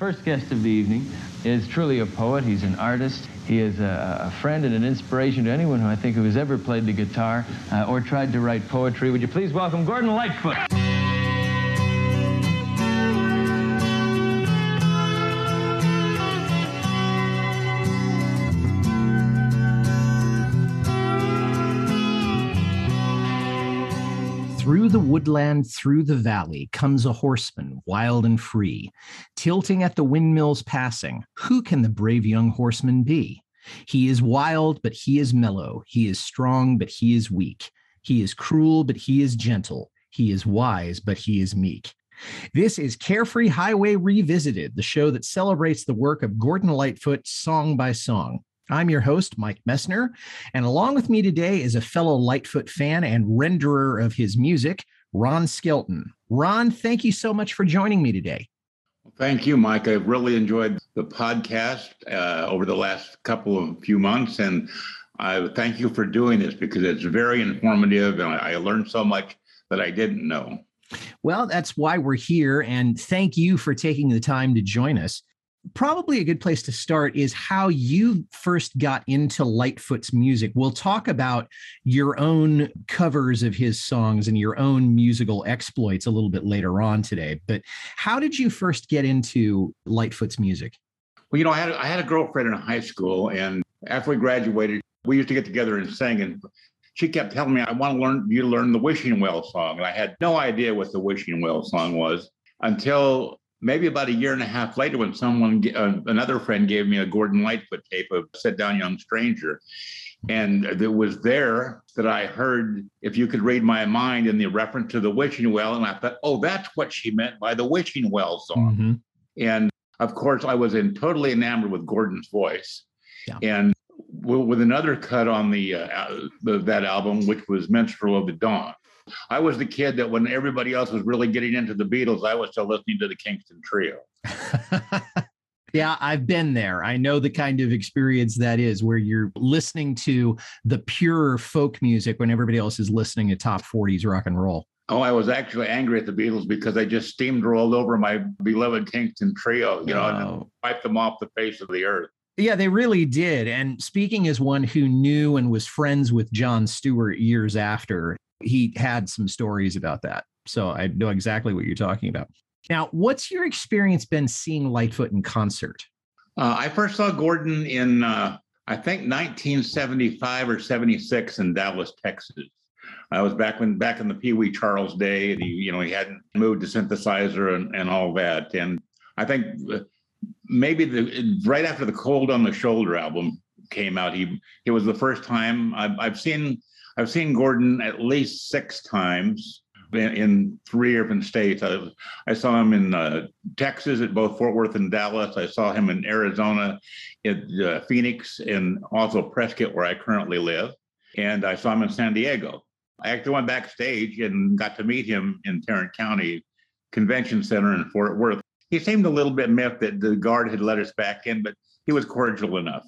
First guest of the evening is truly a poet. He's an artist. He is a friend and an inspiration to anyone who I think who has ever played the guitar or tried to write poetry. Would you please welcome Gordon Lightfoot? Through the woodland, through the valley, comes a horseman, wild and free, tilting at the windmills passing. Who can the brave young horseman be? He is wild, but he is mellow. He is strong, but he is weak. He is cruel, but he is gentle. He is wise, but he is meek. This is Carefree Highway Revisited, the show that celebrates the work of Gordon Lightfoot song by song. I'm your host, Mike Messner, and along with me today is a fellow Lightfoot fan and renderer of his music, Ron Skelton. Ron, thank you so much for joining me today. Thank you, Mike. I've really enjoyed the podcast over the last few months, and I thank you for doing this because it's very informative, and I learned so much that I didn't know. Well, that's why we're here, and thank you for taking the time to join us. Probably a good place to start is how you first got into Lightfoot's music. We'll talk about your own covers of his songs and your own musical exploits a little bit later on today. But how did you first get into Lightfoot's music? Well, I had a girlfriend in high school, and after we graduated, we used to get together and sing. And she kept telling me, "I want you to learn the Wishing Well song." And I had no idea what the Wishing Well song was until maybe about a year and a half later, when another friend gave me a Gordon Lightfoot tape of Sit Down Young Stranger. And it was there that I heard If You Could Read My Mind in the reference to the Wishing Well. And I thought, oh, that's what she meant by the Wishing Well song. Mm-hmm. And of course, I was totally enamored with Gordon's voice. Yeah. And with another cut on that album, which was Minstrel of the Dawn. I was the kid that when everybody else was really getting into the Beatles, I was still listening to the Kingston Trio. Yeah, I've been there. I know the kind of experience that is where you're listening to the pure folk music when everybody else is listening to top 40s rock and roll. Oh, I was actually angry at the Beatles because they just steamrolled over my beloved Kingston Trio, and wiped them off the face of the earth. Yeah, they really did. And speaking as one who knew and was friends with Jon Stewart years after, he had some stories about that. So I know exactly what you're talking about. Now, what's your experience been seeing Lightfoot in concert? I first saw Gordon in, I think, 1975 or 76 in Dallas, Texas. I was back in the Pee Wee Charles day, and he hadn't moved to synthesizer and all that. And I think maybe right after the Cold on the Shoulder album came out, it was the first time I've seen Gordon at least 6 times in 3 different states. I saw him in Texas at both Fort Worth and Dallas. I saw him in Arizona, at Phoenix, and also Prescott, where I currently live. And I saw him in San Diego. I actually went backstage and got to meet him in Tarrant County Convention Center in Fort Worth. He seemed a little bit miffed that the guard had let us back in, but he was cordial enough.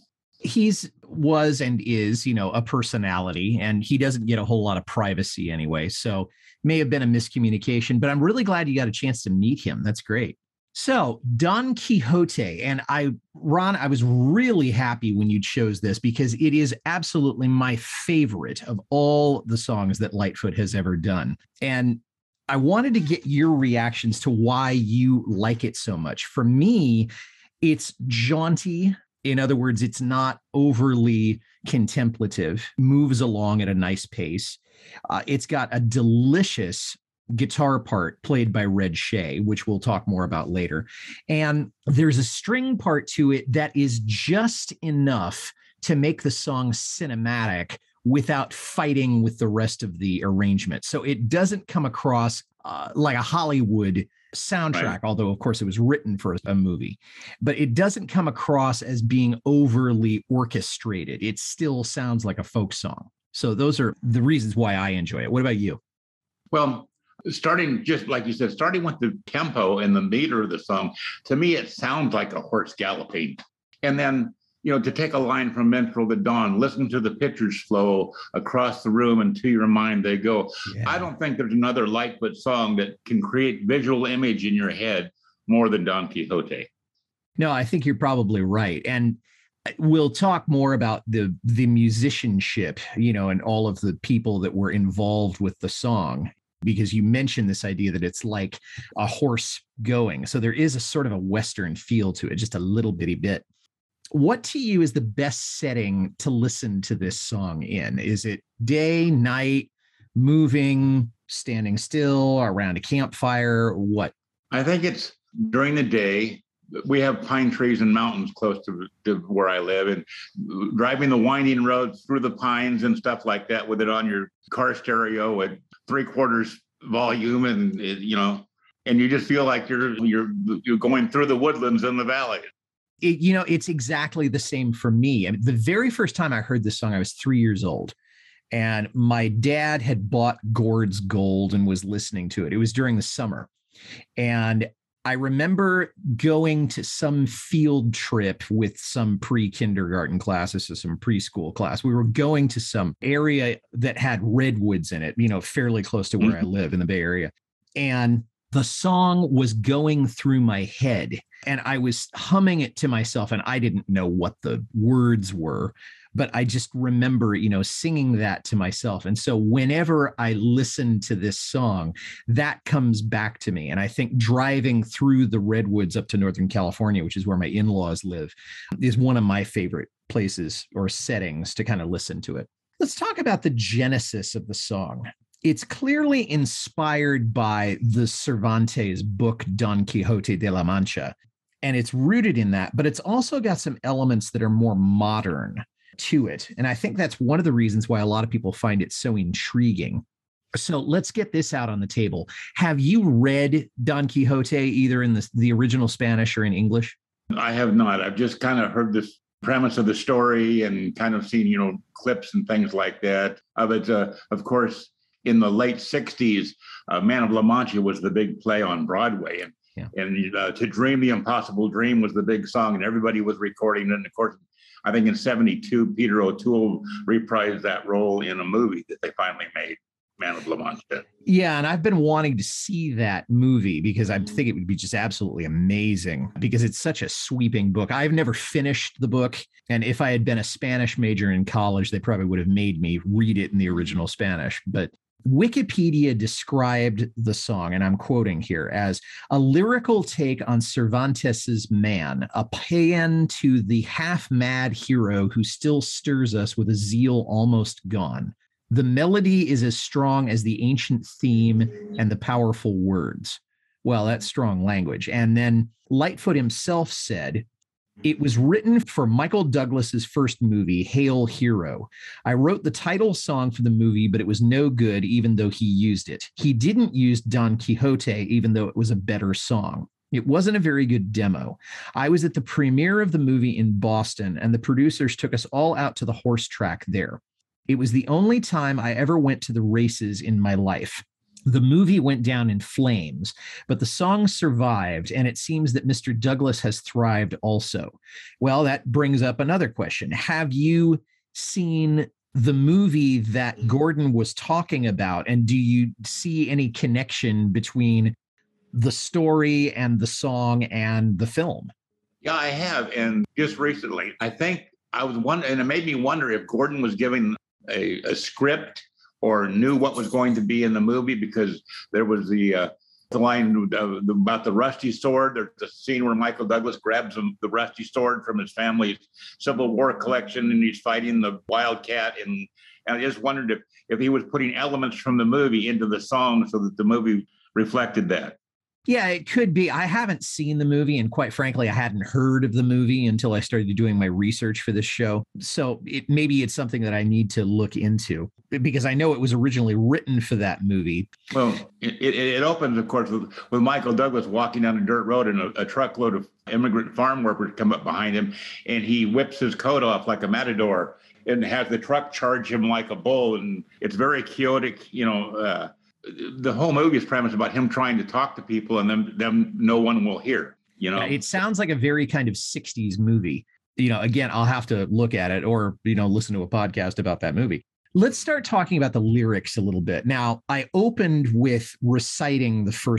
Was and is, a personality, and he doesn't get a whole lot of privacy anyway. So may have been a miscommunication, but I'm really glad you got a chance to meet him. That's great. So Don Quixote, and Ron, I was really happy when you chose this because it is absolutely my favorite of all the songs that Lightfoot has ever done. And I wanted to get your reactions to why you like it so much. For me, it's jaunty. In other words, it's not overly contemplative, moves along at a nice pace. It's got a delicious guitar part played by Red Shea, which we'll talk more about later. And there's a string part to it that is just enough to make the song cinematic without fighting with the rest of the arrangement. So it doesn't come across like a Hollywood soundtrack, right, although of course it was written for a movie, but it doesn't come across as being overly orchestrated. It still sounds like a folk song. So those are the reasons why I enjoy it. What about you? Well, starting just like you said, starting with the tempo and the meter of the song, to me, it sounds like a horse galloping. And then, to take a line from Minstrel of the Dawn, listen to the pictures flow across the room and to your mind they go. Yeah. I don't think there's another Lightfoot song that can create visual image in your head more than Don Quixote. No, I think you're probably right. And we'll talk more about the musicianship, and all of the people that were involved with the song, because you mentioned this idea that it's like a horse going. So there is a sort of a Western feel to it, just a little bitty bit. What to you is the best setting to listen to this song in? Is it day, night, moving, standing still, around a campfire? What? I think it's during the day. We have pine trees and mountains close to where I live, and driving the winding roads through the pines and stuff like that with it on your car stereo at 3/4 volume, and and you just feel like you're going through the woodlands in the valley. It's exactly the same for me. I mean, the very first time I heard this song, I was 3 years old, and my dad had bought Gord's Gold and was listening to it. It was during the summer, and I remember going to some field trip with some pre-kindergarten classes, so some preschool class. We were going to some area that had redwoods in it, fairly close to where I live in the Bay Area. And the song was going through my head, and I was humming it to myself, and I didn't know what the words were, but I just remember, singing that to myself. And so whenever I listen to this song, that comes back to me. And I think driving through the redwoods up to Northern California, which is where my in-laws live, is one of my favorite places or settings to kind of listen to it. Let's talk about the genesis of the song. It's clearly inspired by the Cervantes book, Don Quixote de la Mancha, and it's rooted in that, but it's also got some elements that are more modern to it. And I think that's one of the reasons why a lot of people find it so intriguing. So let's get this out on the table. Have you read Don Quixote either in the original Spanish or in English? I have not. I've just kind of heard this premise of the story and kind of seen, clips and things like that of it. Of course, in the late 60s, Man of La Mancha was the big play on Broadway. And To Dream the Impossible Dream was the big song, and everybody was recording it. And of course, I think in 72, Peter O'Toole reprised that role in a movie that they finally made, Man of La Mancha. Yeah, and I've been wanting to see that movie because I think it would be just absolutely amazing because it's such a sweeping book. I've never finished the book, and if I had been a Spanish major in college, they probably would have made me read it in the original Spanish. But Wikipedia described the song, and I'm quoting here, as a lyrical take on Cervantes's Man, a paean to the half-mad hero who still stirs us with a zeal almost gone. The melody is as strong as the ancient theme and the powerful words. Well, that's strong language. And then Lightfoot himself said, it was written for Michael Douglas's first movie, Hail Hero. I wrote the title song for the movie, but it was no good, even though he used it. He didn't use Don Quixote, even though it was a better song. It wasn't a very good demo. I was at the premiere of the movie in Boston, and the producers took us all out to the horse track there. It was the only time I ever went to the races in my life. The movie went down in flames, but the song survived, and it seems that Mr. Douglas has thrived also. Well, that brings up another question. Have you seen the movie that Gordon was talking about, and do you see any connection between the story and the song and the film? Yeah, I have. And just recently, I think I was wondering, and it made me wonder if Gordon was giving a script or knew what was going to be in the movie, because there was the line about the rusty sword. There's the scene where Michael Douglas grabs the rusty sword from his family's Civil War collection, and he's fighting the wildcat. And I just wondered if he was putting elements from the movie into the song so that the movie reflected that. Yeah, it could be. I haven't seen the movie, and quite frankly, I hadn't heard of the movie until I started doing my research for this show. So maybe it's something that I need to look into, because I know it was originally written for that movie. Well, it opens, of course, with Michael Douglas walking down a dirt road, and a truckload of immigrant farm workers come up behind him, and he whips his coat off like a matador and has the truck charge him like a bull. And it's very chaotic, the whole movie is premised about him trying to talk to people, and them no one will hear, Yeah, it sounds like a very kind of 60s movie. Again, I'll have to look at it or, listen to a podcast about that movie. Let's start talking about the lyrics a little bit. Now, I opened with reciting the first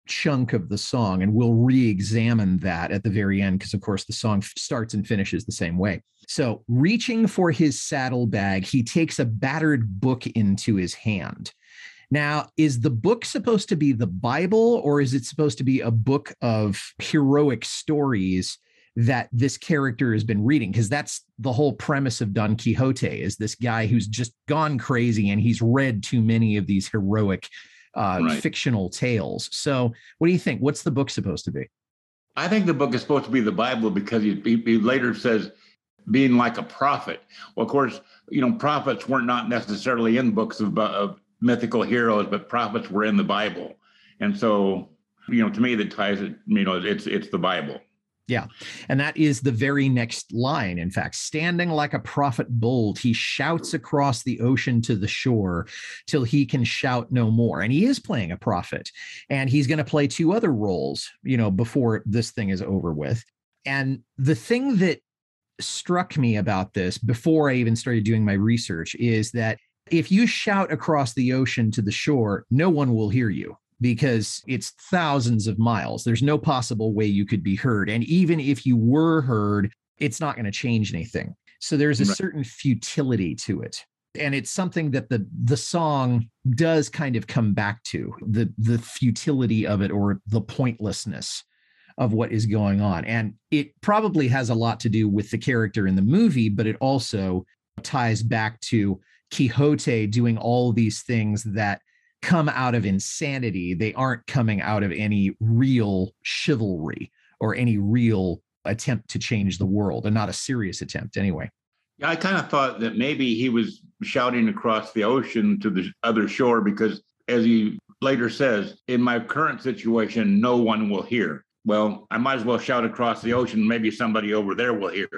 chunk of the song, and we'll re-examine that at the very end because, of course, the song starts and finishes the same way. So, reaching for his saddlebag, he takes a battered book into his hand. Now, is the book supposed to be the Bible, or is it supposed to be a book of heroic stories that this character has been reading? Because that's the whole premise of Don Quixote, is this guy who's just gone crazy and he's read too many of these heroic fictional tales. So what do you think? What's the book supposed to be? I think the book is supposed to be the Bible because he later says being like a prophet. Well, of course, prophets were not necessarily in books of mythical heroes, but prophets were in the Bible. And so, to me, that ties it, it's the Bible. Yeah. And that is the very next line. In fact, standing like a prophet bold, he shouts across the ocean to the shore till he can shout no more. And he is playing a prophet, and he's going to play two other roles, before this thing is over with. And the thing that struck me about this before I even started doing my research is that if you shout across the ocean to the shore, no one will hear you, because it's thousands of miles. There's no possible way you could be heard. And even if you were heard, it's not going to change anything. So there's a certain futility to it. And it's something that the song does kind of come back to, the futility of it, or the pointlessness of what is going on. And it probably has a lot to do with the character in the movie, but it also ties back to Quixote doing all these things that come out of insanity. They aren't coming out of any real chivalry or any real attempt to change the world, and not a serious attempt anyway. Yeah, I kind of thought that maybe he was shouting across the ocean to the other shore because, as he later says, in my current situation, no one will hear. Well, I might as well shout across the ocean. Maybe somebody over there will hear,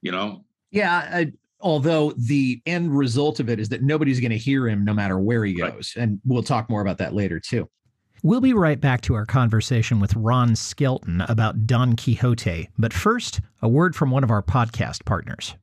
Yeah, although the end result of it is that nobody's going to hear him no matter where he goes. Right. And we'll talk more about that later, too. We'll be right back to our conversation with Ron Skelton about Don Quixote. But first, a word from one of our podcast partners.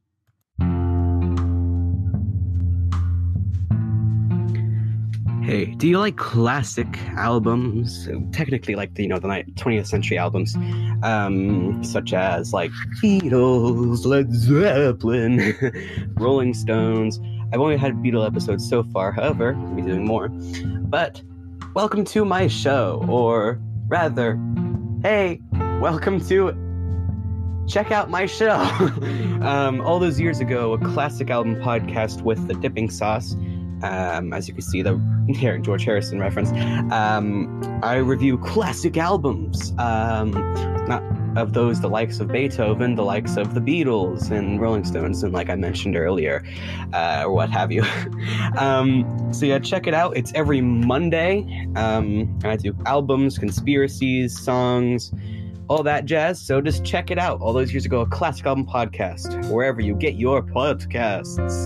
Hey, do you like classic albums? Technically, like the 20th century albums, such as like Beatles, Led Zeppelin, Rolling Stones. I've only had Beatle episodes so far, however, I'll be doing more. But welcome to my show, or rather, hey, welcome to check out my show. All those years ago, a classic album podcast with the dipping sauce. As you can see, the George Harrison reference. I review classic albums, not of those the likes of Beethoven, the likes of the Beatles and Rolling Stones, and like I mentioned earlier, or what have you. So yeah, check it out. It's every Monday. I do albums, conspiracies, songs, all that jazz. So just check it out. All those years ago, a classic album podcast, wherever you get your podcasts.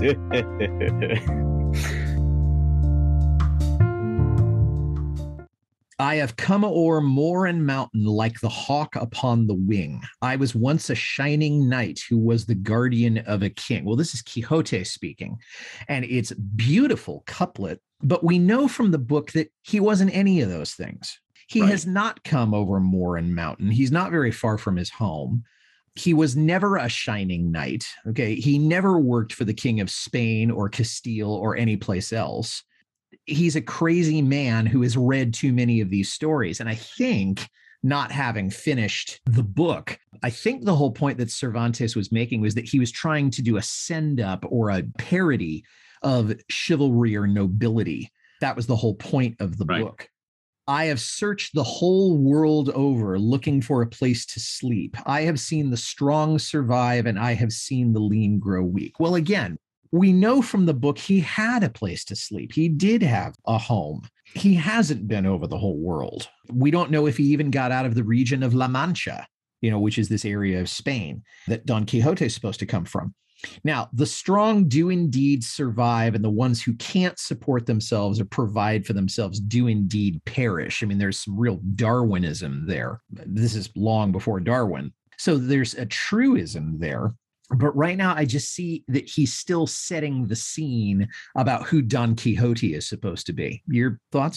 I have come o'er moor and mountain like the hawk upon the wing. I was once a shining knight who was the guardian of a king. Well, this is Quixote speaking, and it's a beautiful couplet, but we know from the book that he wasn't any of those things. He has not come over moor and mountain. He's not very far from his home. He was never a shining knight. Okay. He never worked for the king of Spain or Castile or any place else. He's a crazy man who has read too many of these stories. And I think, not having finished the book, I think the whole point that Cervantes was making was that he was trying to do a send up or a parody of chivalry or nobility. That was the whole point of the book. I have searched the whole world over looking for a place to sleep. I have seen the strong survive, and I have seen the lean grow weak. Well, again, we know from the book he had a place to sleep. He did have a home. He hasn't been over the whole world. We don't know if he even got out of the region of La Mancha, which is this area of Spain that Don Quixote is supposed to come from. Now, the strong do indeed survive, and the ones who can't support themselves or provide for themselves do indeed perish. I mean, there's some real Darwinism there. This is long before Darwin. So there's a truism there. But right now, I just see that he's still setting the scene about who Don Quixote is supposed to be. Your thoughts?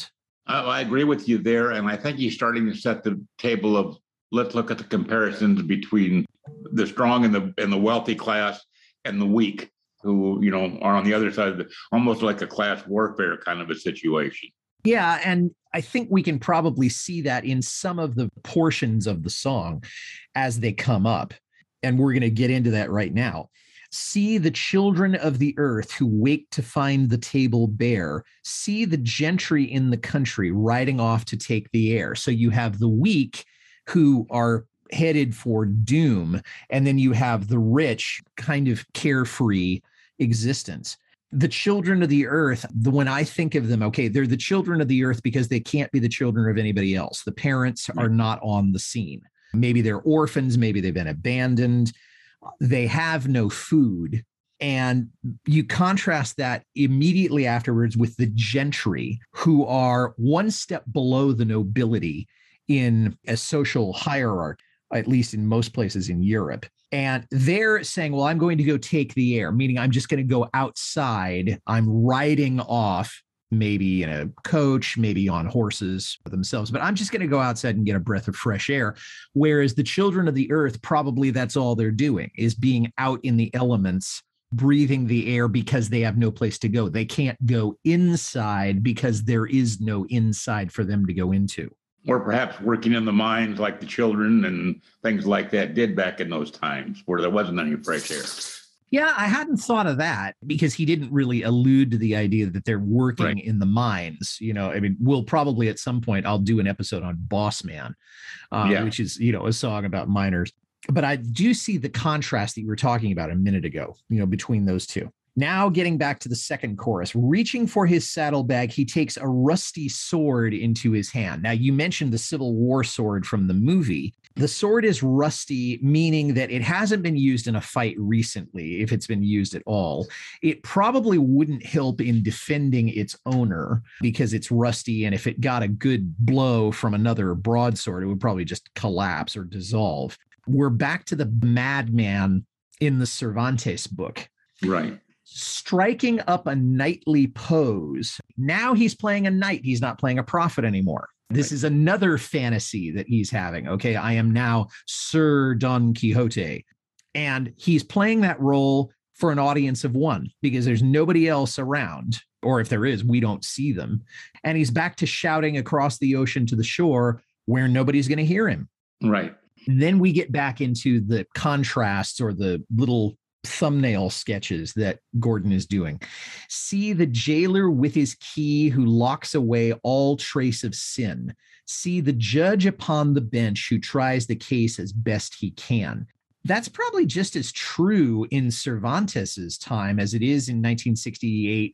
I agree with you there. And I think he's starting to set the table of let's look at the comparisons between the strong and the wealthy class and the weak, who, are on the other side of almost like a class warfare kind of a situation. Yeah, and I think we can probably see that in some of the portions of the song as they come up. And we're going to get into that right now. See the children of the earth who wake to find the table bare. See the gentry in the country riding off to take the air. So you have the weak who are headed for doom, and then you have the rich kind of carefree existence. The children of the earth, when I think of them, okay, they're the children of the earth because they can't be the children of anybody else. The parents are not on the scene. Maybe they're orphans, maybe they've been abandoned. They have no food. And you contrast that immediately afterwards with the gentry, who are one step below the nobility in a social hierarchy, at least in most places in Europe. And they're saying, well, I'm going to go take the air, meaning I'm just going to go outside. I'm riding off, maybe in a coach, maybe on horses themselves, but I'm just going to go outside and get a breath of fresh air. Whereas the children of the earth, probably that's all they're doing, is being out in the elements, breathing the air because they have no place to go. They can't go inside because there is no inside for them to go into. Or perhaps working in the mines like the children and things like that did back in those times where there wasn't any fresh air. Yeah, I hadn't thought of that because he didn't really allude to the idea that they're working in the mines. I mean, we'll probably at some point, I'll do an episode on Boss Man, which is, a song about miners. But I do see the contrast that you were talking about a minute ago, between those two. Now getting back to the second chorus, reaching for his saddlebag, he takes a rusty sword into his hand. Now, you mentioned the Civil War sword from the movie. The sword is rusty, meaning that it hasn't been used in a fight recently, if it's been used at all. It probably wouldn't help in defending its owner because it's rusty, and if it got a good blow from another broadsword, it would probably just collapse or dissolve. We're back to the madman in the Cervantes book. Right. Striking up a knightly pose. Now he's playing a knight. He's not playing a prophet anymore. This is another fantasy that he's having. Okay, I am now Sir Don Quixote. And he's playing that role for an audience of one because there's nobody else around. Or if there is, we don't see them. And he's back to shouting across the ocean to the shore where nobody's going to hear him. Right. And then we get back into the contrasts or the little thumbnail sketches that Gordon is doing. See the jailer with his key who locks away all trace of sin. See the judge upon the bench who tries the case as best he can. That's probably just as true in Cervantes's time as it is in 1968,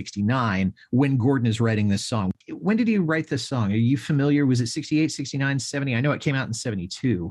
1969, when Gordon is writing this song. When did he write this song? Are you familiar? Was it 68, 69, 70? I know it came out in 72.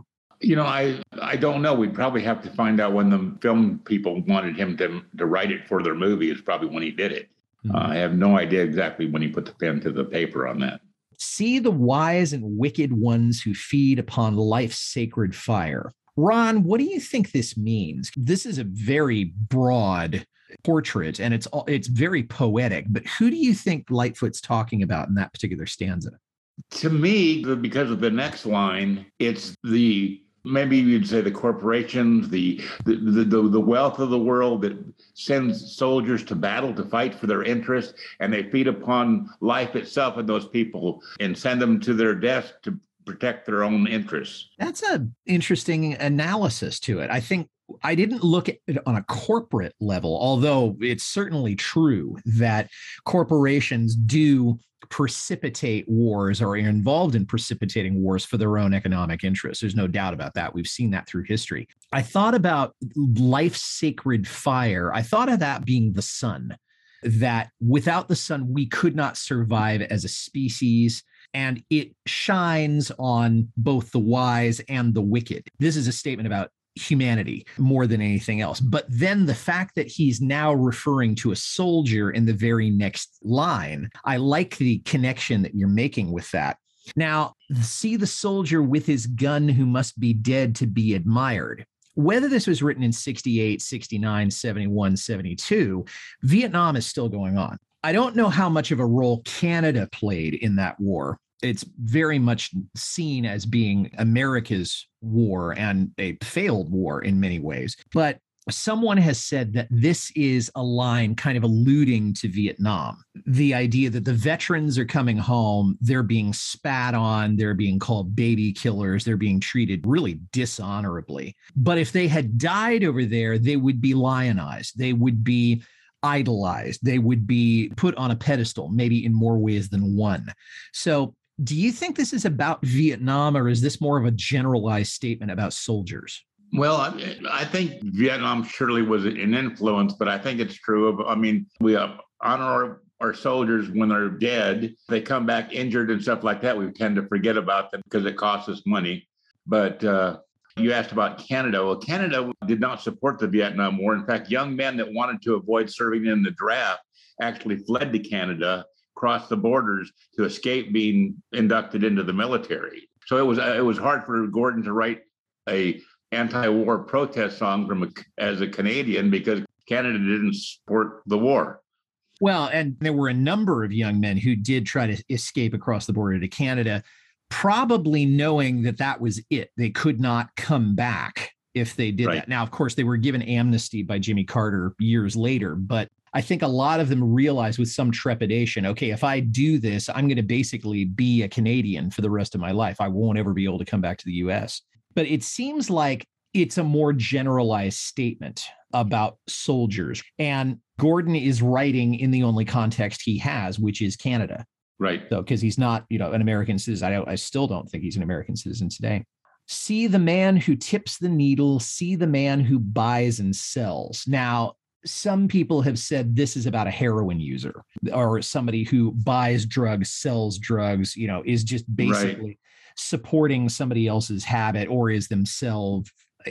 I don't know. We'd probably have to find out when the film people wanted him to write it for their movie is probably when he did it. I have no idea exactly when he put the pen to the paper on that. See the wise and wicked ones who feed upon life's sacred fire. Ron, what do you think this means? This is a very broad portrait and it's very poetic, but who do you think Lightfoot's talking about in that particular stanza? To me, because of the next line, it's maybe you'd say the corporations, the wealth of the world that sends soldiers to battle to fight for their interests, and they feed upon life itself and those people and send them to their deaths to protect their own interests. That's an interesting analysis to it. I think I didn't look at it on a corporate level, although it's certainly true that corporations do precipitate wars or are involved in precipitating wars for their own economic interests. There's no doubt about that. We've seen that through history. I thought about life's sacred fire. I thought of that being the sun, that without the sun, we could not survive as a species. And it shines on both the wise and the wicked. This is a statement about humanity more than anything else. But then the fact that he's now referring to a soldier in the very next line, I like the connection that you're making with that. Now, see the soldier with his gun who must be dead to be admired. Whether this was written in 68, 69, 71, 72, Vietnam is still going on. I don't know how much of a role Canada played in that war. It's very much seen as being America's war and a failed war in many ways. But someone has said that this is a line kind of alluding to Vietnam. The idea that the veterans are coming home, they're being spat on, they're being called baby killers, they're being treated really dishonorably. But if they had died over there, they would be lionized. They would be idolized. They would be put on a pedestal, maybe in more ways than one. So do you think this is about Vietnam, or is this more of a generalized statement about soldiers? Well, I think Vietnam surely was an influence, but I think it's true of, we honor our soldiers when they're dead. They come back injured and stuff like that. We tend to forget about them because it costs us money. But you asked about Canada. Well, Canada did not support the Vietnam War. In fact, young men that wanted to avoid serving in the draft actually fled to Canada, crossed the borders to escape being inducted into the military. So it was hard for Gordon to write a anti-war protest song as a Canadian because Canada didn't support the war. Well, and there were a number of young men who did try to escape across the border to Canada, probably knowing that that was it. They could not come back if they did that. Now, of course, they were given amnesty by Jimmy Carter years later, but I think a lot of them realized with some trepidation, okay, if I do this, I'm going to basically be a Canadian for the rest of my life. I won't ever be able to come back to the US. But it seems like it's a more generalized statement about soldiers. And Gordon is writing in the only context he has, which is Canada. Right. So, because he's not, an American citizen. I still don't think he's an American citizen today. See the man who tips the needle, see the man who buys and sells. Now, some people have said this is about a heroin user or somebody who buys drugs, sells drugs, is just basically supporting somebody else's habit or is themselves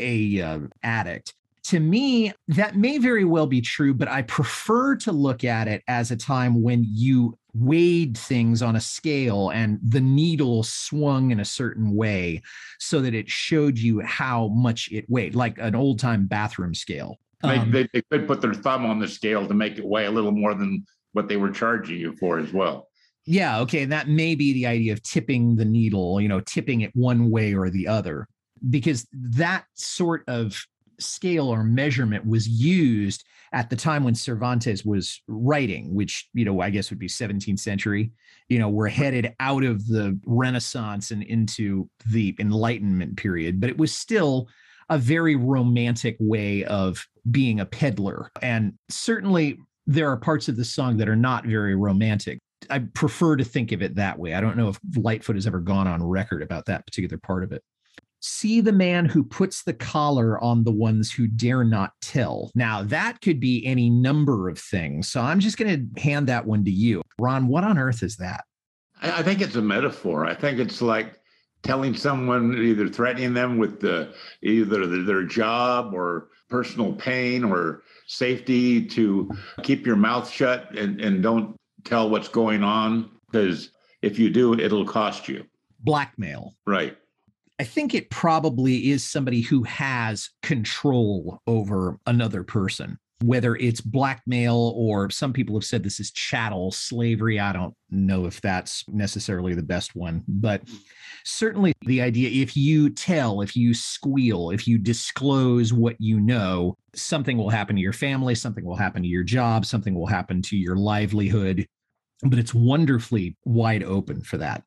a addict. To me, that may very well be true, but I prefer to look at it as a time when you weighed things on a scale and the needle swung in a certain way so that it showed you how much it weighed, like an old-time bathroom scale. They could put their thumb on the scale to make it weigh a little more than what they were charging you for as well. Yeah, okay. And that may be the idea of tipping the needle, tipping it one way or the other, because that sort of scale or measurement was used at the time when Cervantes was writing, which, I guess would be 17th century. We're headed out of the Renaissance and into the Enlightenment period, but it was still a very romantic way of being a peddler. And certainly there are parts of the song that are not very romantic. I prefer to think of it that way. I don't know if Lightfoot has ever gone on record about that particular part of it. See the man who puts the collar on the ones who dare not tell. Now, that could be any number of things. So I'm just going to hand that one to you. Ron, what on earth is that? I think it's a metaphor. I think it's like telling someone, either threatening them with either their job or personal pain or safety, to keep your mouth shut and don't tell what's going on, because if you do, it'll cost you. Blackmail. Right. I think it probably is somebody who has control over another person, whether it's blackmail or some people have said this is chattel slavery. I don't know if that's necessarily the best one, but certainly the idea, if you tell, if you squeal, if you disclose what you know, something will happen to your family, something will happen to your job, something will happen to your livelihood, but it's wonderfully wide open for that.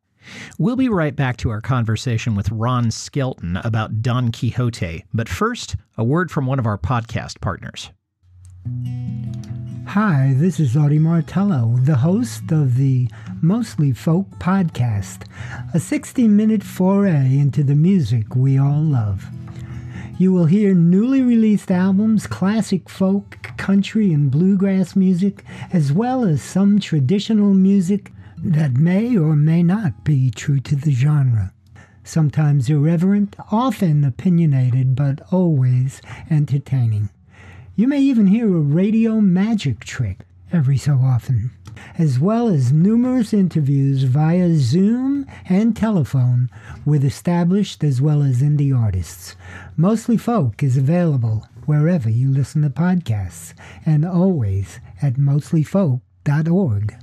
We'll be right back to our conversation with Ron Skelton about Don Quixote, but first, a word from one of our podcast partners. Hi, this is Audie Martello, the host of the Mostly Folk podcast, a 60-minute foray into the music we all love. You will hear newly released albums, classic folk, country, and bluegrass music, as well as some traditional music that may or may not be true to the genre. Sometimes irreverent, often opinionated, but always entertaining. You may even hear a radio magic trick every so often, as well as numerous interviews via Zoom and telephone with established as well as indie artists. Mostly Folk is available wherever you listen to podcasts, and always at mostlyfolk.com. www.ccpg.org.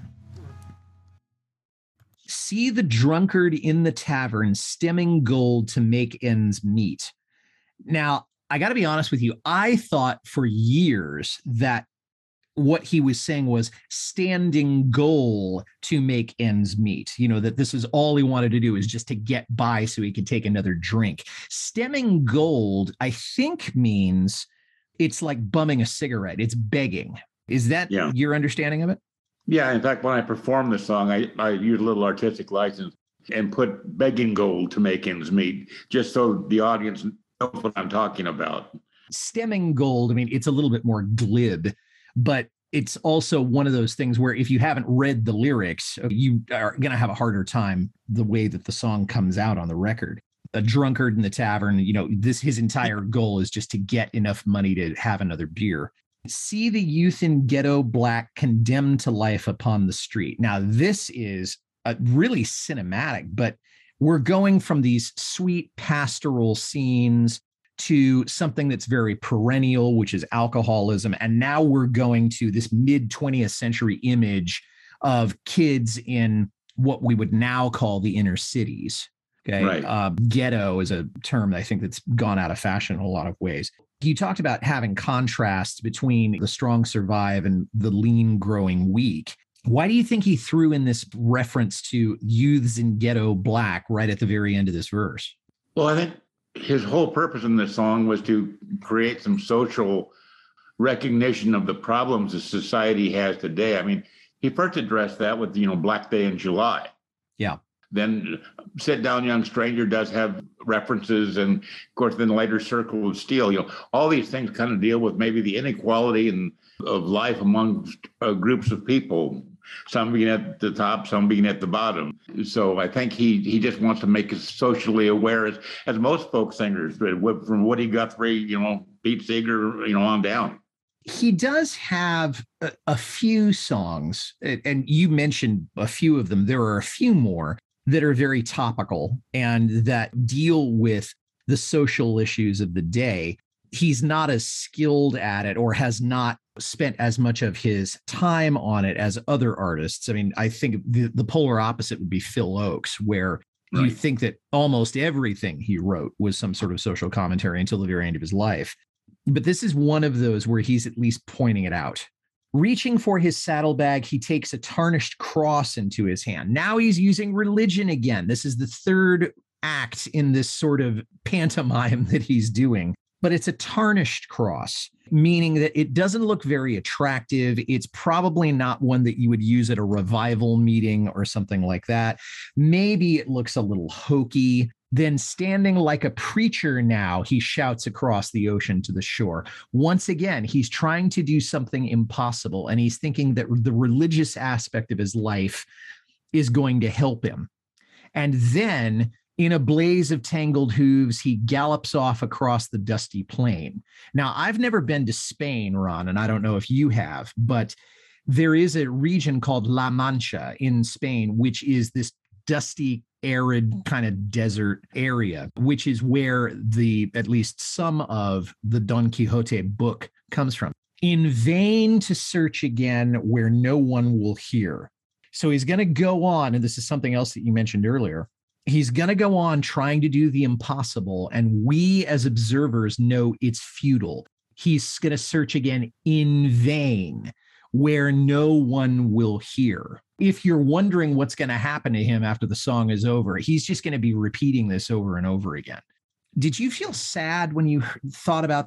See the drunkard in the tavern stemming gold to make ends meet. Now, I got to be honest with you. I thought for years that what he was saying was standing goal to make ends meet. You know, that this is all he wanted to do, is just to get by so he could take another drink. Stemming gold, I think, means it's like bumming a cigarette. It's begging. Is that your understanding of it? Yeah. In fact, when I performed the song, I used a little artistic license and put begging gold to make ends meet, just so the audience knows what I'm talking about. Stemming gold, I mean, it's a little bit more glib, but it's also one of those things where if you haven't read the lyrics, you are going to have a harder time the way that the song comes out on the record. A drunkard in the tavern, you know, his entire goal is just to get enough money to have another beer. See the youth in ghetto black condemned to life upon the street. Now, this is really cinematic, but we're going from these sweet pastoral scenes to something that's very perennial, which is alcoholism. And now we're going to this mid 20th century image of kids in what we would now call the inner cities. Okay. Right. Ghetto is a term I think that's gone out of fashion in a lot of ways. You talked about having contrasts between the strong survive and the lean growing weak. Why do you think he threw in this reference to youths in ghetto black right at the very end of this verse? Well, I think his whole purpose in this song was to create some social recognition of the problems that society has today. I mean, he first addressed that with, Black Day in July. Yeah. Then Sit Down Young Stranger does have references. And of course, then later Circle of Steel, all these things kind of deal with maybe the inequality of life among groups of people, some being at the top, some being at the bottom. So I think he just wants to make us socially aware, as most folk singers, from Woody Guthrie, Pete Seeger, on down. He does have a few songs, and you mentioned a few of them. There are a few more that are very topical and that deal with the social issues of the day. He's not as skilled at it, or has not spent as much of his time on it as other artists. I mean, I think the polar opposite would be Phil Ochs, where you think that almost everything he wrote was some sort of social commentary until the very end of his life. But this is one of those where he's at least pointing it out. Reaching for his saddlebag, he takes a tarnished cross into his hand. Now he's using religion again. This is the third act in this sort of pantomime that he's doing. But it's a tarnished cross, meaning that it doesn't look very attractive. It's probably not one that you would use at a revival meeting or something like that. Maybe it looks a little hokey. Then, standing like a preacher now, he shouts across the ocean to the shore. Once again, he's trying to do something impossible, and he's thinking that the religious aspect of his life is going to help him. And then, in a blaze of tangled hooves, he gallops off across the dusty plain. Now, I've never been to Spain, Ron, and I don't know if you have, but there is a region called La Mancha in Spain, which is this dusty, arid kind of desert area, which is where at least some of the Don Quixote book comes from. In vain to search again where no one will hear. So he's going to go on, and this is something else that you mentioned earlier. He's going to go on trying to do the impossible, and we as observers know it's futile. He's going to search again in vain where no one will hear. If you're wondering what's going to happen to him after the song is over, he's just going to be repeating this over and over again. Did you feel sad when you thought about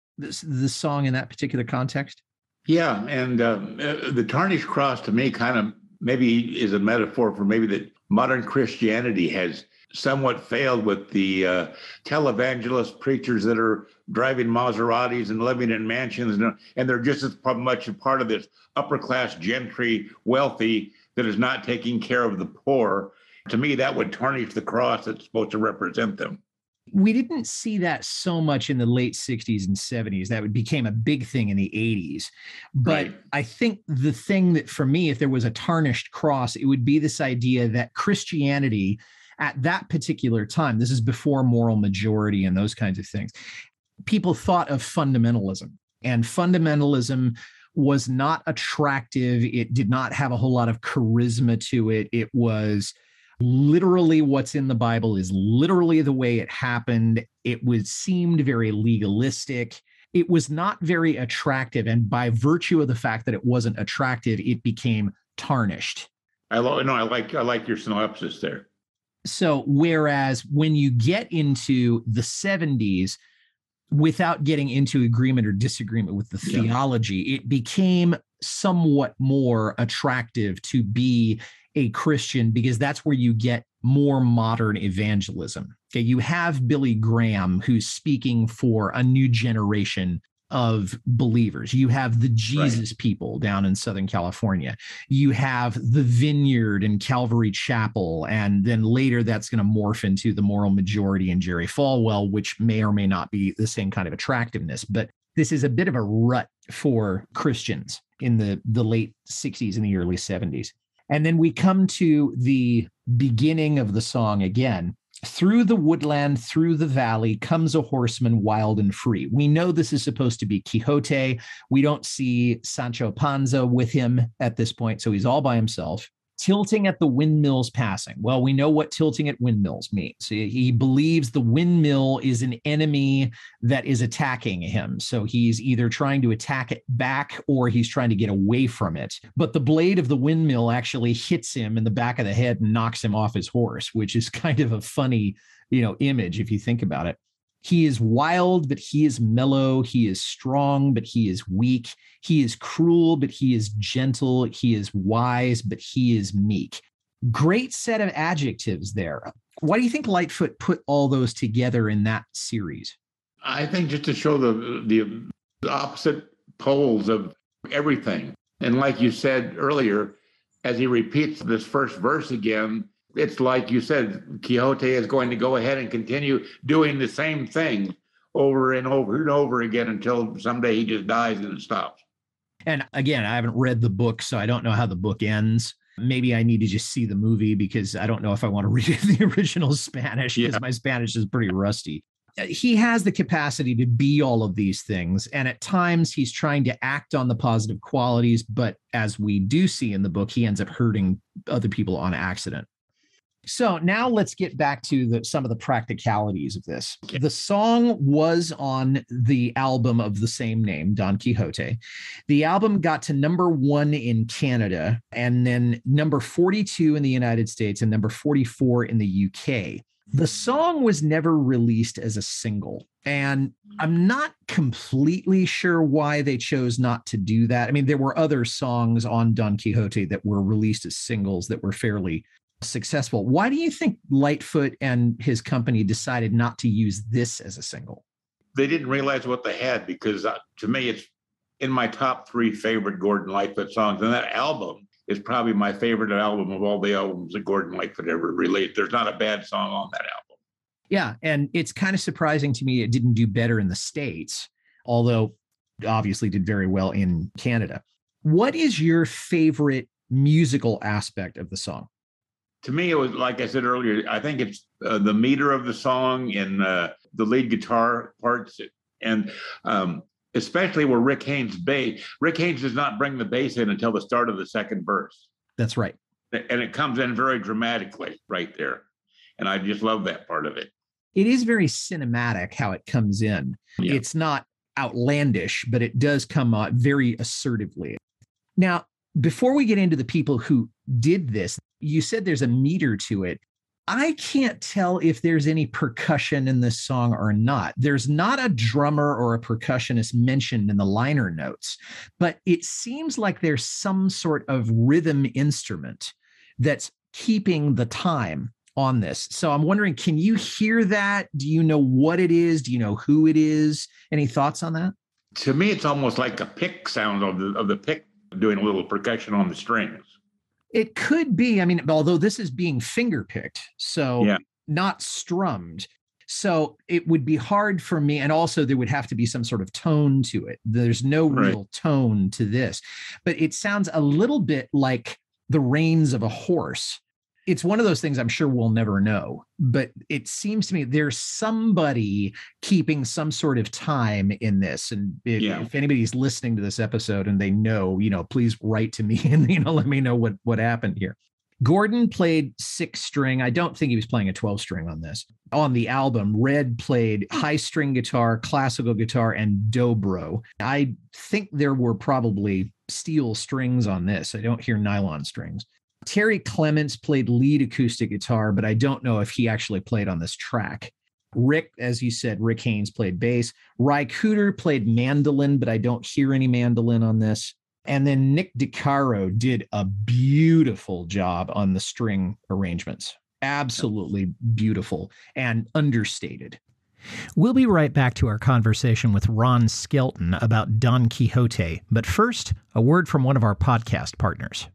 the song in that particular context? Yeah, and the tarnished cross to me kind of maybe is a metaphor for maybe that modern Christianity has somewhat failed with the televangelist preachers that are driving Maseratis and living in mansions, and they're just as much a part of this upper class gentry wealthy that is not taking care of the poor. To me, that would tarnish the cross that's supposed to represent them. We didn't see that so much in the late 60s and 70s. That became a big thing in the 80s. But I think the thing that, for me, if there was a tarnished cross, it would be this idea that Christianity at that particular time, this is before moral majority and those kinds of things, people thought of fundamentalism. And fundamentalism was not attractive. It did not have a whole lot of charisma to it. It was literally what's in the Bible is literally the way it happened. It seemed very legalistic. It was not very attractive. And by virtue of the fact that it wasn't attractive, it became tarnished. I like your synopsis there. So whereas when you get into the 70s, without getting into agreement or disagreement with the theology, it became somewhat more attractive to be a Christian, because that's where you get more modern evangelism. Okay, you have Billy Graham, who's speaking for a new generation of believers. You have the Jesus people down in Southern California. You have the Vineyard and Calvary Chapel. And then later that's going to morph into the Moral Majority and Jerry Falwell, which may or may not be the same kind of attractiveness. But this is a bit of a rut for Christians in the late 60s and the early 70s. And then we come to the beginning of the song again. Through the woodland, through the valley, comes a horseman wild and free. We know this is supposed to be Quixote. We don't see Sancho Panza with him at this point, so he's all by himself. Tilting at the windmills passing. Well, we know what tilting at windmills means. He believes the windmill is an enemy that is attacking him. So he's either trying to attack it back or he's trying to get away from it. But the blade of the windmill actually hits him in the back of the head and knocks him off his horse, which is kind of a funny, image if you think about it. He is wild, but he is mellow. He is strong, but he is weak. He is cruel, but he is gentle. He is wise, but he is meek. Great set of adjectives there. Why do you think Lightfoot put all those together in that series? I think just to show the opposite poles of everything. And like you said earlier, as he repeats this first verse again, it's like you said, Quixote is going to go ahead and continue doing the same thing over and over and over again until someday he just dies and it stops. And again, I haven't read the book, so I don't know how the book ends. Maybe I need to just see the movie because I don't know if I want to read it in the original Spanish because my Spanish is pretty rusty. He has the capacity to be all of these things. And at times he's trying to act on the positive qualities. But as we do see in the book, he ends up hurting other people on accident. So now let's get back to some of the practicalities of this. Okay. The song was on the album of the same name, Don Quixote. The album got to number 1 in Canada and then number 42 in the United States and number 44 in the UK. The song was never released as a single, and I'm not completely sure why they chose not to do that. I mean, there were other songs on Don Quixote that were released as singles that were fairly successful. Why do you think Lightfoot and his company decided not to use this as a single? They didn't realize what they had because to me, it's in my top 3 favorite Gordon Lightfoot songs. And that album is probably my favorite album of all the albums that Gordon Lightfoot ever released. There's not a bad song on that album. Yeah. And it's kind of surprising to me it didn't do better in the States, although it obviously did very well in Canada. What is your favorite musical aspect of the song? To me, it was, like I said earlier, I think it's the meter of the song and the lead guitar parts, and especially where Rick Haynes' bass. Rick Haynes does not bring the bass in until the start of the second verse. That's right. And it comes in very dramatically right there. And I just love that part of it. It is very cinematic how it comes in. Yeah. It's not outlandish, but it does come out very assertively. Now, before we get into the people who did this, you said there's a meter to it. I can't tell if there's any percussion in this song or not. There's not a drummer or a percussionist mentioned in the liner notes, but it seems like there's some sort of rhythm instrument that's keeping the time on this. So I'm wondering, can you hear that? Do you know what it is? Do you know who it is? Any thoughts on that? To me, it's almost like a pick sound of the pick doing a little percussion on the strings. It could be. I mean, although this is being finger picked, so not strummed. So it would be hard for me. And also there would have to be some sort of tone to it. There's no real tone to this, but it sounds a little bit like the reins of a horse. It's one of those things I'm sure we'll never know, but it seems to me there's somebody keeping some sort of time in this. And if anybody's listening to this episode and they know, please write to me and, let me know what happened here. Gordon played 6-string. I don't think he was playing a 12-string on this. On the album, Red played high-string guitar, classical guitar, and dobro. I think there were probably steel strings on this. I don't hear nylon strings. Terry Clements played lead acoustic guitar, but I don't know if he actually played on this track. Rick, as you said, Rick Haynes played bass. Ry Cooder played mandolin, but I don't hear any mandolin on this. And then Nick DeCaro did a beautiful job on the string arrangements. Absolutely beautiful and understated. We'll be right back to our conversation with Ron Skelton about Don Quixote. But first, a word from one of our podcast partners.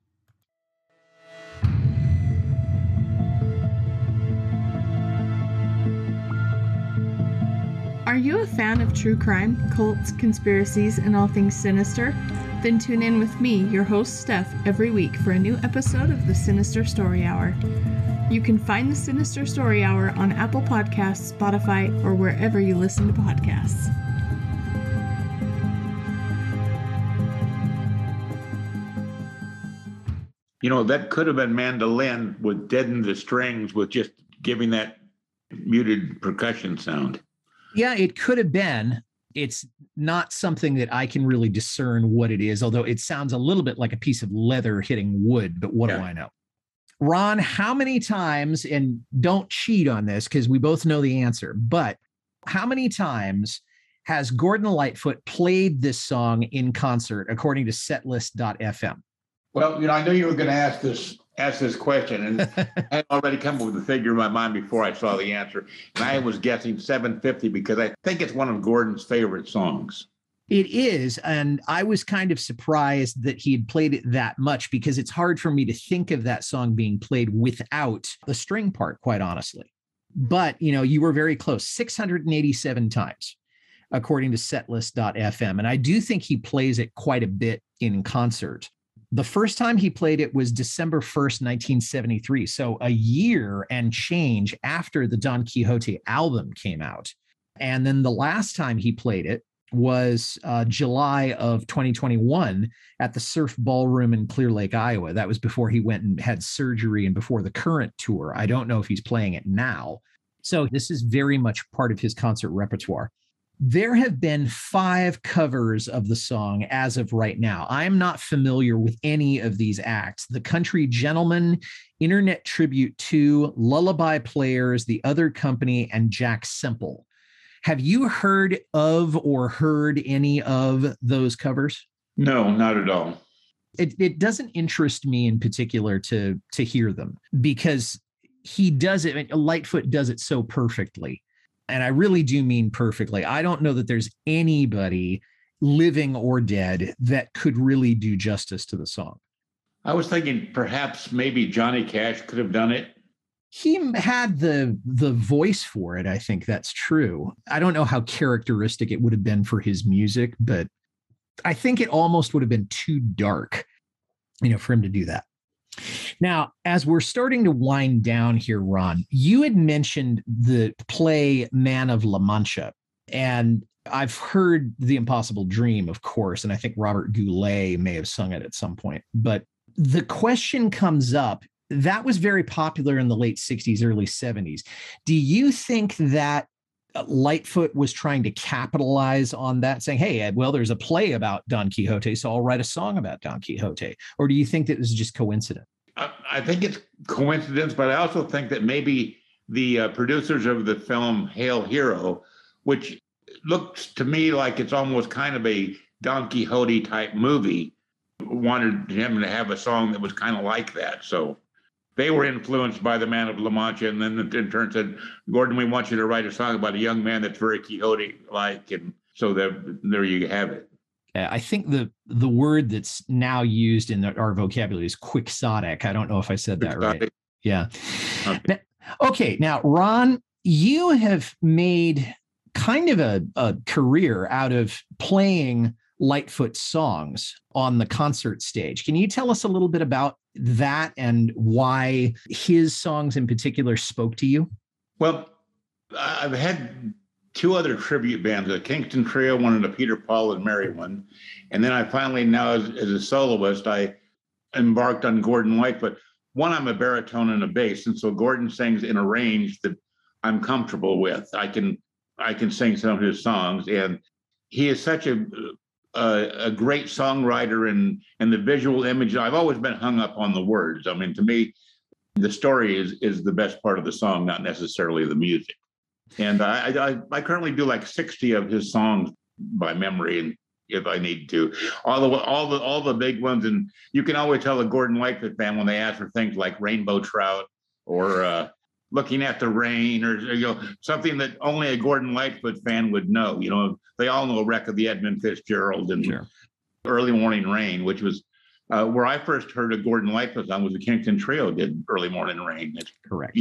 Are you a fan of true crime, cults, conspiracies, and all things sinister? Then tune in with me, your host Steph, every week for a new episode of the Sinister Story Hour. You can find the Sinister Story Hour on Apple Podcasts, Spotify, or wherever you listen to podcasts. That could have been mandolin with deadened the strings with just giving that muted percussion sound. Yeah, it could have been. It's not something that I can really discern what it is, although it sounds a little bit like a piece of leather hitting wood, but what do I know? Ron, how many times, and don't cheat on this because we both know the answer, but how many times has Gordon Lightfoot played this song in concert according to setlist.fm? Well, I knew you were going to ask this question, and I had already come up with a figure in my mind before I saw the answer. And I was guessing 750 because I think it's one of Gordon's favorite songs. It is. And I was kind of surprised that he had played it that much because it's hard for me to think of that song being played without the string part, quite honestly. But, you were very close, 687 times, according to setlist.fm. And I do think he plays it quite a bit in concert. The first time he played it was December 1st, 1973. So a year and change after the Don Quixote album came out. And then the last time he played it was July of 2021 at the Surf Ballroom in Clear Lake, Iowa. That was before he went and had surgery and before the current tour. I don't know if he's playing it now. So this is very much part of his concert repertoire. There have been 5 covers of the song as of right now. I am not familiar with any of these acts. The Country Gentlemen, Internet Tribute 2, Lullaby Players, The Other Company, and Jack Semple. Have you heard of or heard any of those covers? No, not at all. It doesn't interest me in particular to hear them because he does it. Lightfoot does it so perfectly. And I really do mean perfectly. I don't know that there's anybody living or dead that could really do justice to the song. I was thinking perhaps maybe Johnny Cash could have done it. He had the voice for it. I think that's true. I don't know how characteristic it would have been for his music, but I think it almost would have been too dark, for him to do that. Now, as we're starting to wind down here, Ron, you had mentioned the play Man of La Mancha, and I've heard The Impossible Dream, of course, and I think Robert Goulet may have sung it at some point. But the question comes up, that was very popular in the late 60s, early 70s. Do you think that Lightfoot was trying to capitalize on that, saying, hey, well, there's a play about Don Quixote, so I'll write a song about Don Quixote? Or do you think that this is just coincidence? I think it's coincidence, but I also think that maybe the producers of the film Hail Hero, which looks to me like it's almost kind of a Don Quixote type movie, wanted him to have a song that was kind of like that. So they were influenced by the Man of La Mancha, and then in turn said, Gordon, we want you to write a song about a young man that's very Quixote-like. And so there you have it. I think the word that's now used in our vocabulary is quixotic. I don't know if I said that right. Yeah. Okay. Now, Ron, you have made kind of a career out of playing Lightfoot songs on the concert stage. Can you tell us a little bit about that and why his songs in particular spoke to you? Well, I've had two other tribute bands, a Kingston Trio one and a Peter, Paul, and Mary one. And then I finally, now as a soloist, I embarked on Gordon Lightfoot. One, I'm a baritone and a bass. And so Gordon sings in a range that I'm comfortable with. I can sing some of his songs. And he is such a great songwriter, and the visual image. I've always been hung up on the words. I mean, to me, the story is the best part of the song, not necessarily the music. And I currently do like 60 of his songs by memory, and if I need to, all the big ones. And you can always tell a Gordon Lightfoot fan when they ask for things like Rainbow Trout or Looking at the Rain, or something that only a Gordon Lightfoot fan would know. They all know Wreck of the Edmund Fitzgerald and Sure. Early Morning Rain, which was where I first heard a Gordon Lightfoot song was the Kingston Trio did Early Morning Rain. It's, Correct.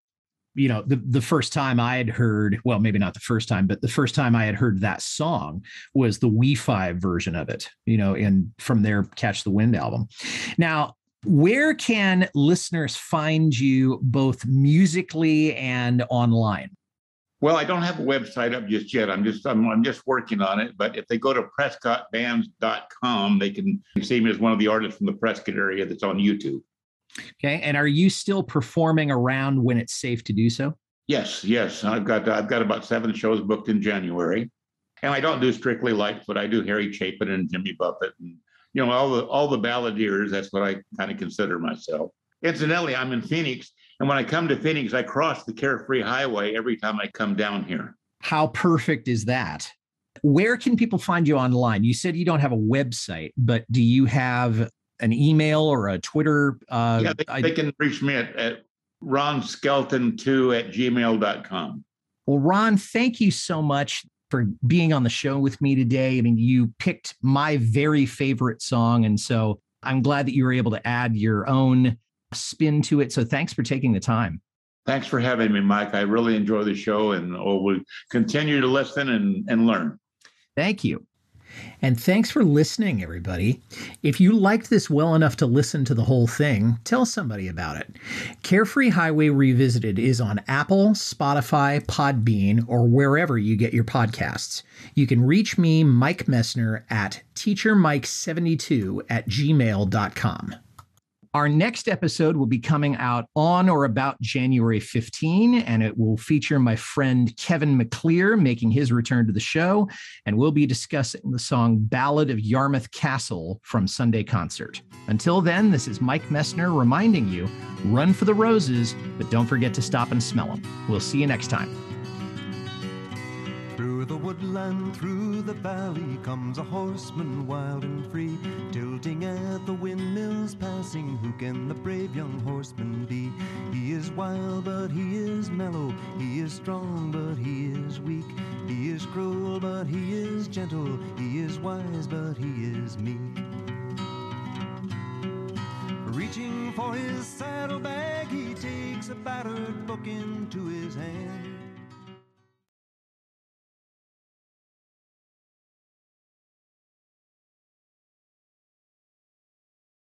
The first time I had heard, well, maybe not the first time, but the first time I had heard that song was the We5 version of it, and from their Catch the Wind album. Now, where can listeners find you both musically and online? Well, I don't have a website up just yet. I'm just working on it. But if they go to PrescottBands.com, they can see me as one of the artists from the Prescott area that's on YouTube. Okay. And are you still performing around when it's safe to do so? Yes. I've got about 7 shows booked in January, and I don't do strictly Lightfoot. I do Harry Chapin and Jimmy Buffett, and all the balladeers. That's what I kind of consider myself. Incidentally, I'm in Phoenix, and when I come to Phoenix, I cross the Carefree Highway every time I come down here. How perfect is that? Where can people find you online? You said you don't have a website, but do you have an email or a Twitter? They can reach me at ronskelton2@gmail.com. Well, Ron, thank you so much for being on the show with me today. I mean, you picked my very favorite song, and so I'm glad that you were able to add your own spin to it. So thanks for taking the time. Thanks for having me, Mike. I really enjoy the show, and we'll continue to listen and learn. Thank you. And thanks for listening, everybody. If you liked this well enough to listen to the whole thing, tell somebody about it. Carefree Highway Revisited is on Apple, Spotify, Podbean, or wherever you get your podcasts. You can reach me, Mike Messner, at teachermike72@gmail.com. Our next episode will be coming out on or about January 15, and it will feature my friend Kevin McClear making his return to the show, and we'll be discussing the song Ballad of Yarmouth Castle from Sunday Concert. Until then, this is Mike Messner reminding you, run for the roses, but don't forget to stop and smell them. We'll see you next time. Through the woodland, through the valley, comes a horseman wild and free, tilting at the windmills passing. Who can the brave young horseman be? He is wild, but he is mellow. He is strong, but he is weak. He is cruel, but he is gentle. He is wise, but he is meek. Reaching for his saddlebag, he takes a battered book into his hand.